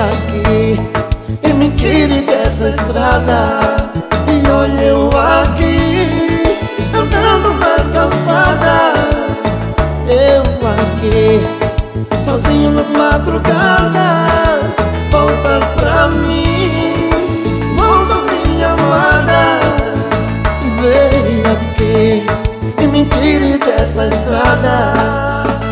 aqui e me tire dessa estrada. E olha eu aqui, andando nas calçadas. Eu aqui, sozinho nas madrugadas. Volta pra mim, volta minha amada. Vem aqui e me tire dessa estrada.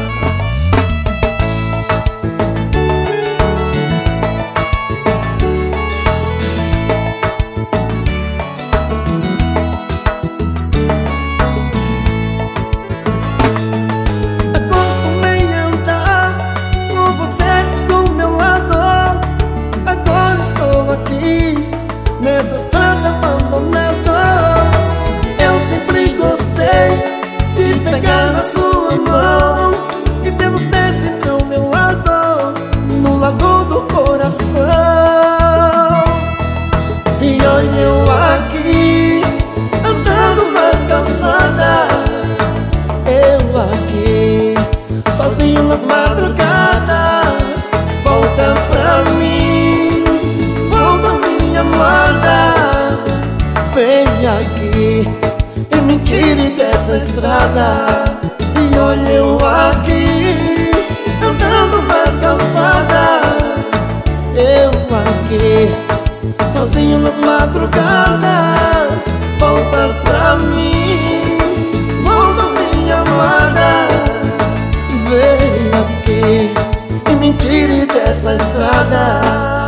Nessa estrada abandonada, eu sempre gostei de pegar na sua mão e ter você sempre ao meu lado, no lado do coração. E olha eu aqui, andando nas calçadas. Eu aqui, sozinho nas madrugadas. Volta pra mim, volta minha amada. Vem aqui e me tire dessa estrada. E olha eu aqui, andando nas calçadas. Eu aqui, sozinho nas madrugadas. Volta pra mim, volta minha amada. Vem aqui e me tire dessa estrada.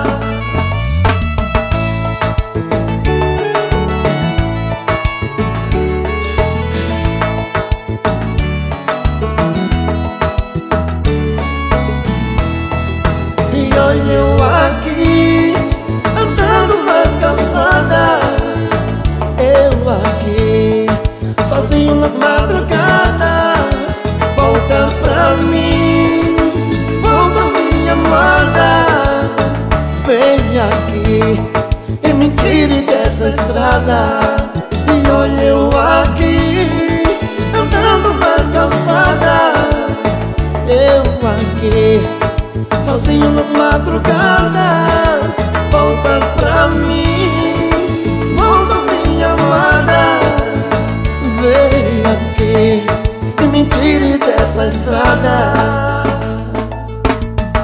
E olha eu aqui, andando nas calçadas. Eu aqui, sozinho nas madrugadas. Volta pra mim, volta minha amada. Vem aqui e me tire dessa estrada. E olha eu aqui, andando nas calçadas. Eu aqui, sozinho nas madrugadas.